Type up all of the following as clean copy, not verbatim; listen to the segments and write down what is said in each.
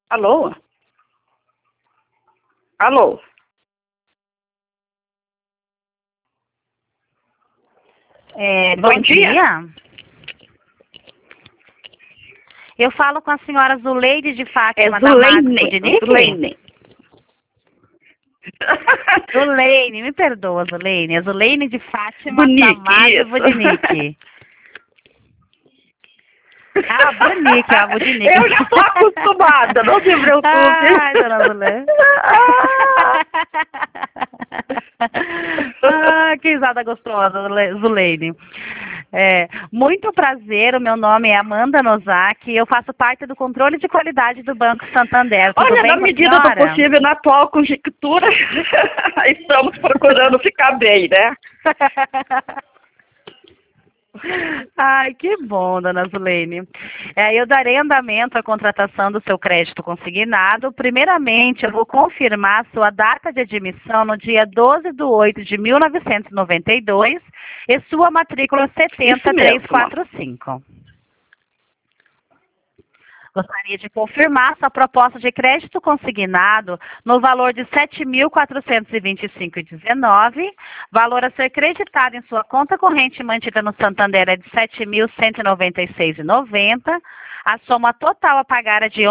Alô? Alô? Bom dia. Eu falo com a senhora Zuleide de Fátima da Matos Budinique? Zuleine. Zuleine, me perdoa, Zuleine. É Zuleine de Fátima Bonique, da Matos isso. Budinique. Ah, Bonique, a Budinique. Eu já estou acostumada, não se preocupe. Ai, dona Zuleide. Ah, que risada gostosa, Zuleide. Muito prazer, o meu nome é Amanda Nozaki, eu faço parte do controle de qualidade do Banco Santander. Tudo Olha, bem na com a medida do senhora? possível, na atual conjuntura, estamos procurando ficar bem, né? Ai, que bom, dona Zulene. Eu darei andamento à contratação do seu crédito consignado. Primeiramente, eu vou confirmar sua data de admissão no dia 12/8/1992 e sua matrícula 70345. Gostaria de confirmar sua proposta de crédito consignado no valor de R$ 7.425,19. Valor a ser creditado em sua conta corrente mantida no Santander é de R$ 7.196,90. A soma total a pagar é de R$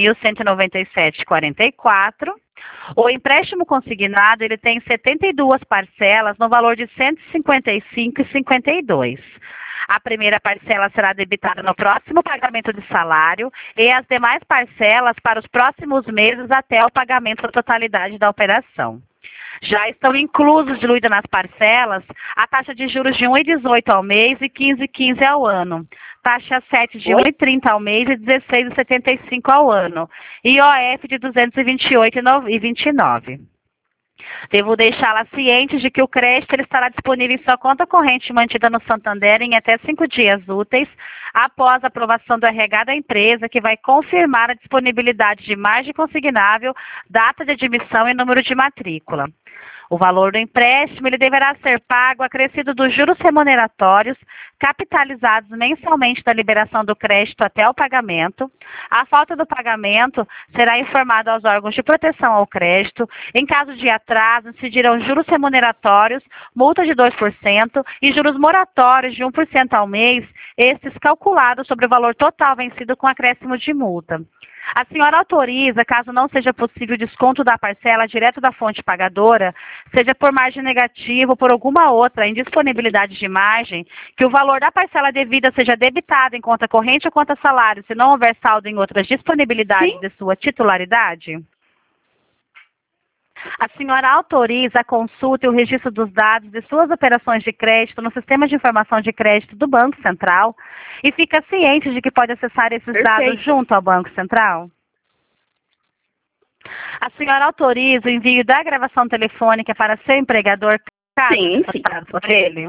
11.197,44. O empréstimo consignado ele tem 72 parcelas no valor de R$ 155,52. A primeira parcela será debitada no próximo pagamento de salário e as demais parcelas para os próximos meses até o pagamento da totalidade da operação. Já estão inclusos, diluídos nas parcelas, a taxa de juros de 1,18 ao mês e 15,15 ao ano. Taxa 7 de 1,30 ao mês e 16,75 ao ano. E IOF de 228,29. Devo deixá-la ciente de que o crédito ele estará disponível em sua conta corrente mantida no Santander em até 5 dias úteis, após a aprovação do RH da empresa, que vai confirmar a disponibilidade de margem consignável, data de admissão e número de matrícula. O valor do empréstimo ele deverá ser pago acrescido dos juros remuneratórios, capitalizados mensalmente da liberação do crédito até o pagamento. A falta do pagamento será informada aos órgãos de proteção ao crédito. Em caso de atraso, incidirão juros remuneratórios, multa de 2% e juros moratórios de 1% ao mês, estes calculados sobre o valor total vencido com acréscimo de multa. A senhora autoriza, caso não seja possível o desconto da parcela direto da fonte pagadora, seja por margem negativa ou por alguma outra indisponibilidade de margem, que o valor da parcela devida seja debitado em conta corrente ou conta salário, se não houver saldo em outras disponibilidades de sua titularidade? A senhora autoriza a consulta e o registro dos dados de suas operações de crédito no Sistema de Informação de Crédito do Banco Central e fica ciente de que pode acessar esses dados junto ao Banco Central? A senhora autoriza o envio da gravação telefônica para seu empregador, caso solicitado por ele?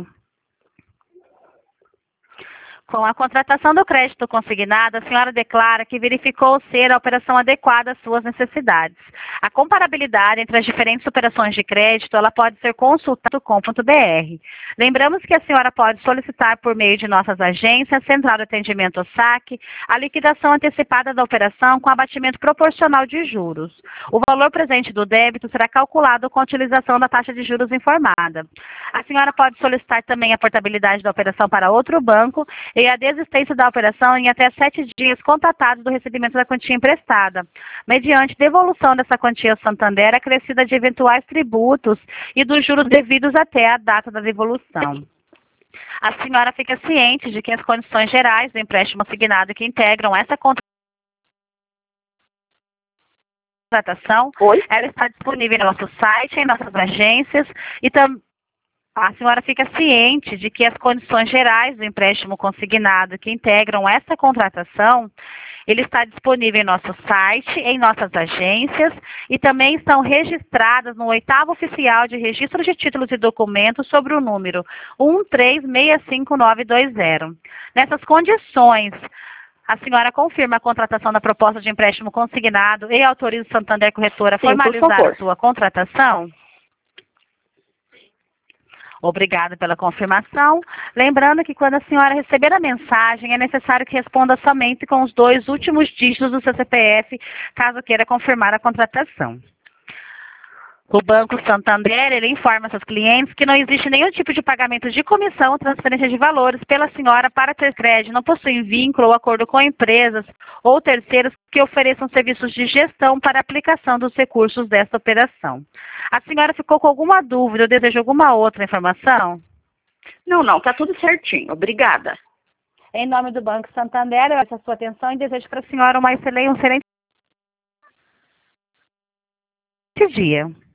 Com a contratação do crédito consignado, a senhora declara que verificou ser a operação adequada às suas necessidades. A comparabilidade entre as diferentes operações de crédito, ela pode ser consultada no .com.br. Lembramos que a senhora pode solicitar por meio de nossas agências, Central de Atendimento SAC, a liquidação antecipada da operação com abatimento proporcional de juros. O valor presente do débito será calculado com a utilização da taxa de juros informada. A senhora pode solicitar também a portabilidade da operação para outro banco e a desistência da operação em até 7 dias contatados do recebimento da quantia emprestada, mediante devolução dessa quantia ao Santander acrescida de eventuais tributos e dos juros devidos até a data da devolução. A senhora fica ciente de que as condições gerais do empréstimo assignado que integram essa contratação, ela está disponível no nosso site, em nossas agências e também. A senhora fica ciente de que as condições gerais do empréstimo consignado que integram essa contratação, ele está disponível em nosso site, em nossas agências e também estão registradas no 8º Oficial de Registro de Títulos e Documentos sobre o número 1365920. Nessas condições, a senhora confirma a contratação da proposta de empréstimo consignado e autoriza o Santander Corretora a formalizar a sua contratação? Obrigada pela confirmação. Lembrando que quando a senhora receber a mensagem, é necessário que responda somente com os 2 últimos dígitos do seu CPF, caso queira confirmar a contratação. O Banco Santander, ele informa seus clientes que não existe nenhum tipo de pagamento de comissão ou transferência de valores pela senhora para ter crédito, não possui vínculo ou acordo com empresas ou terceiros que ofereçam serviços de gestão para aplicação dos recursos desta operação. A senhora ficou com alguma dúvida ou deseja alguma outra informação? Não, tá tudo certinho. Obrigada. Em nome do Banco Santander, eu agradeço a sua atenção e desejo para a senhora um excelente dia.